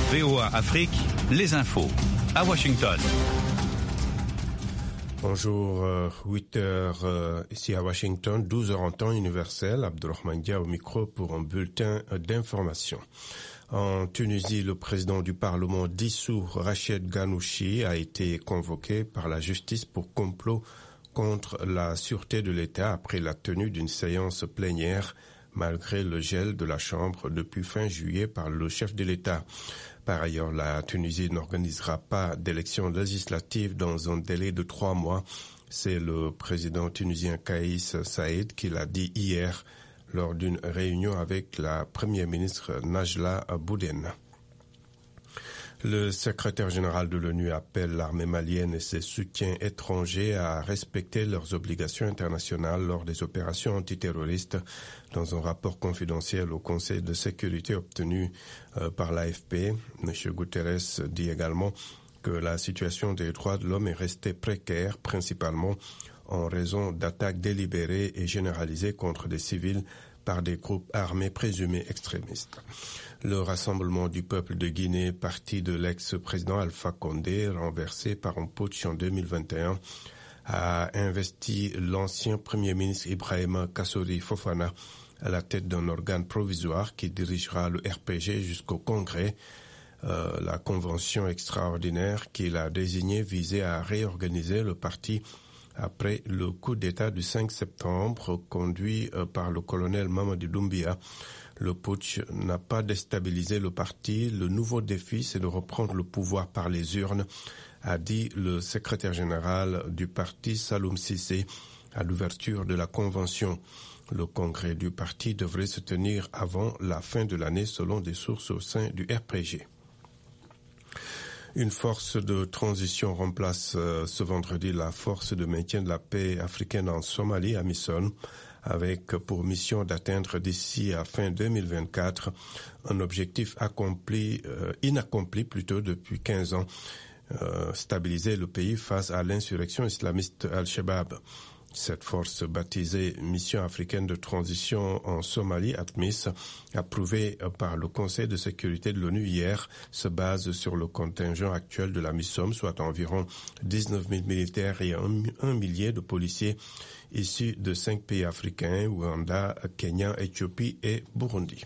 VOA Afrique, les infos. À Washington. Bonjour, 8h ici à Washington, 12h en temps universel. Abdurrahman Dia au micro pour un bulletin d'information. En Tunisie, le président du Parlement dissous, Rached Ghannouchi, a été convoqué par la justice pour complot contre la sûreté de l'État après la tenue d'une séance plénière malgré le gel de la Chambre depuis fin juillet par le chef de l'État. Par ailleurs, la Tunisie n'organisera pas d'élections législatives dans un délai de 3 mois. C'est le président tunisien Kais Saïed qui l'a dit hier lors d'une réunion avec la première ministre Najla Bouden. Le secrétaire général de l'ONU appelle l'armée malienne et ses soutiens étrangers à respecter leurs obligations internationales lors des opérations antiterroristes. Dans un rapport confidentiel au Conseil de sécurité obtenu par l'AFP, M. Guterres dit également que la situation des droits de l'homme est restée précaire, principalement en raison d'attaques délibérées et généralisées contre des civils par des groupes armés présumés extrémistes. Le Rassemblement du peuple de Guinée, parti de l'ex-président Alpha Condé, renversé par un putsch en 2021, a investi l'ancien premier ministre Ibrahima Kassori Fofana à la tête d'un organe provisoire qui dirigera le RPG jusqu'au Congrès. La convention extraordinaire qu'il a désignée visait à réorganiser le parti après le coup d'État du 5 septembre conduit par le colonel Mamadi Doumbia. Le putsch n'a pas déstabilisé le parti. Le nouveau défi, c'est de reprendre le pouvoir par les urnes, a dit le secrétaire général du parti Saloum Cissé à l'ouverture de la convention. Le congrès du parti devrait se tenir avant la fin de l'année selon des sources au sein du RPG. Une force de transition remplace ce vendredi la force de maintien de la paix africaine en Somalie, AMISOM, avec pour mission d'atteindre d'ici à fin 2024 un objectif inaccompli plutôt depuis 15 ans, stabiliser le pays face à l'insurrection islamiste Al-Shabaab. Cette force baptisée Mission africaine de transition en Somalie, ATMIS, approuvée par le Conseil de sécurité de l'ONU hier, se base sur le contingent actuel de la MISOM, soit environ 19 000 militaires et 1 millier de policiers issus de 5 pays africains, Ouganda, Kenya, Éthiopie et Burundi.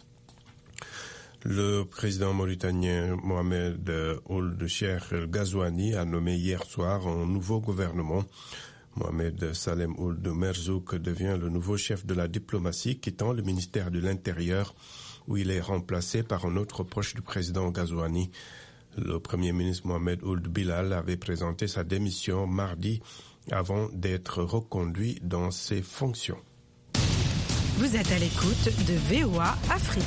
Le président mauritanien Mohamed Ould Cheikh El Ghazouani a nommé hier soir un nouveau gouvernement. Mohamed Salem Ould Merzouk devient le nouveau chef de la diplomatie, quittant le ministère de l'Intérieur, où il est remplacé par un autre proche du président Ghazouani. Le premier ministre Mohamed Ould Bilal avait présenté sa démission mardi avant d'être reconduit dans ses fonctions. Vous êtes à l'écoute de VOA Afrique.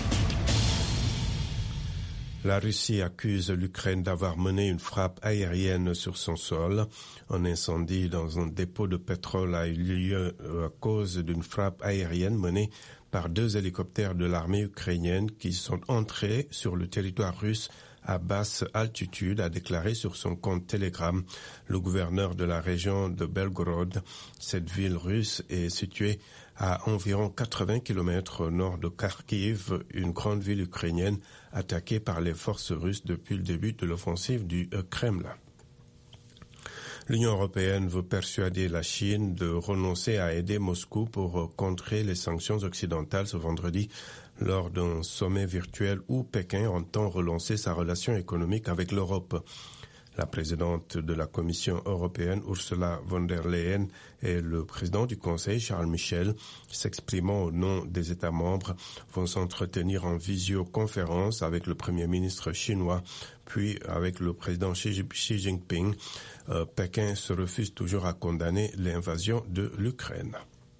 La Russie accuse l'Ukraine d'avoir mené une frappe aérienne sur son sol. Un incendie dans un dépôt de pétrole a eu lieu à cause d'une frappe aérienne menée par 2 hélicoptères de l'armée ukrainienne qui sont entrés sur le territoire russe à basse altitude, a déclaré sur son compte Telegram le gouverneur de la région de Belgorod. Cette ville russe est située à environ 80 km au nord de Kharkiv, une grande ville ukrainienne attaquée par les forces russes depuis le début de l'offensive du Kremlin. L'Union européenne veut persuader la Chine de renoncer à aider Moscou pour contrer les sanctions occidentales ce vendredi lors d'un sommet virtuel où Pékin entend relancer sa relation économique avec l'Europe. La présidente de la Commission européenne, Ursula von der Leyen, et le président du Conseil, Charles Michel, s'exprimant au nom des États membres, vont s'entretenir en visioconférence avec le Premier ministre chinois, puis avec le président Xi Jinping. Pékin se refuse toujours à condamner l'invasion de l'Ukraine.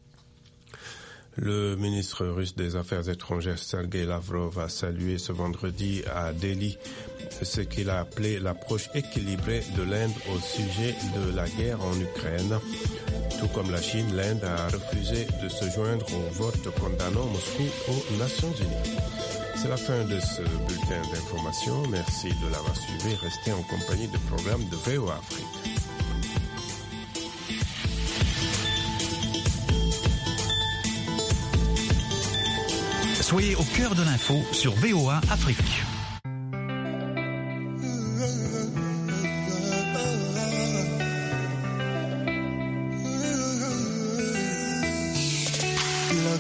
Le ministre russe des Affaires étrangères Sergei Lavrov a salué ce vendredi à Delhi ce qu'il a appelé l'approche équilibrée de l'Inde au sujet de la guerre en Ukraine. Tout comme la Chine, l'Inde a refusé de se joindre au vote condamnant Moscou aux Nations Unies. C'est la fin de ce bulletin d'information. Merci de l'avoir suivi. Restez en compagnie du programme de VOA Afrique. Soyez au cœur de l'info sur VOA Afrique.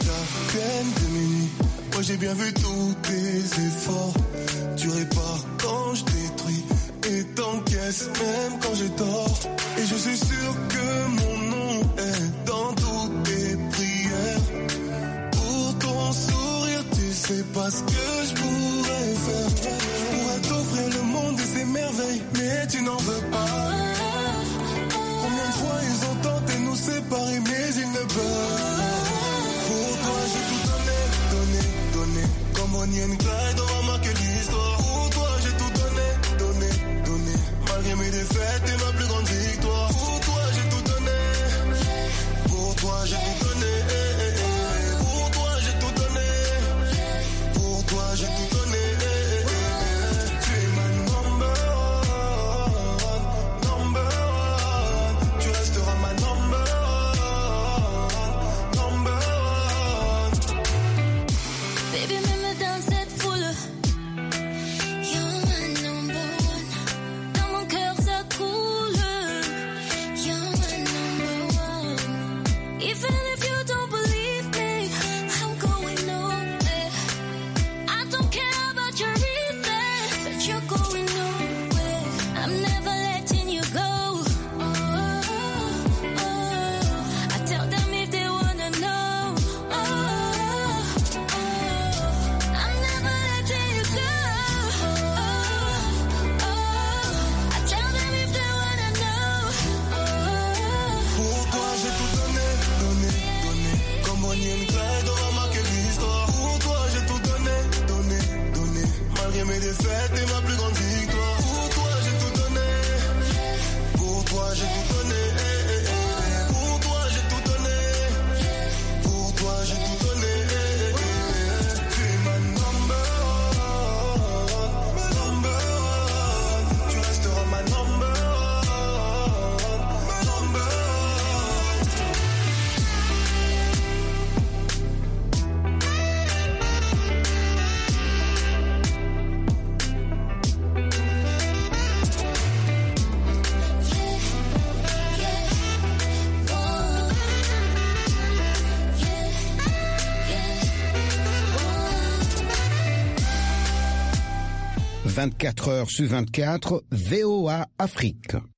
peine de minuit. Moi j'ai bien vu tous tes efforts. Tu répares quand je détruis et t'encaisses même quand j'ai tort. Et je suis sûr que mon nom est dans toutes tes prières. Pour ton sourire, tu sais pas ce que je pourrais faire. Je pourrais t'offrir le monde et ses merveilles, mais tu n'en veux pas. Combien de fois ils ont tenté de nous séparer, mais ils ne peuvent pas. Pour toi j'ai tout donné, donné, donné. Comme Bonnie and Clyde, on va marquer l'histoire. Pour toi j'ai tout donné, donné, donné. Malgré mes défaites et ma plus grande victoire. Pour toi j'ai tout donné. Pour toi j'ai tout donné. Pour toi j'ai tout donné. Pour toi j'ai tout donné. Tu es ma number one, number one. Tu resteras ma number one, number one. Baby, mets me dans cette foule. You're my number one. Dans mon cœur ça coule. You're my number one. Even if you don't believe me, I'm going nowhere. I don't care about your reasons, but you're going nowhere. I'm never letting you go. I tell them if they wanna know. I'm never letting you go. I tell them if they wanna know. Pour toi j'ai tout donné, donné, donné. Comme Bonnie and Clyde, on va marquer l'histoire. Pour toi j'ai tout donné, donné, donné. Malgré mes défaites et ma plus grande victoire. Pour toi j'ai tout donné. Pour toi j'ai tout donné. Pour toi j'ai tout donné. Pour toi j'ai tout donné. Tu es ma number one, number one. Tu resteras ma number one, number one. 24 heures sur 24, VOA Afrique.